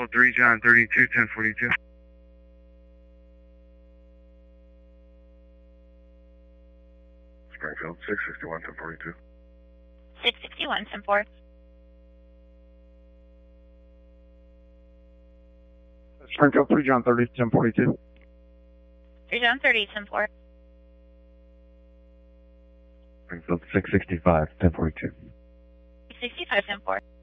Springfield 3 John 32 1042. Springfield 661 1042. 661 10-4. Springfield 3 John 30 1042. 3 John 30 10-4. Springfield 665 1042. 65 10-4.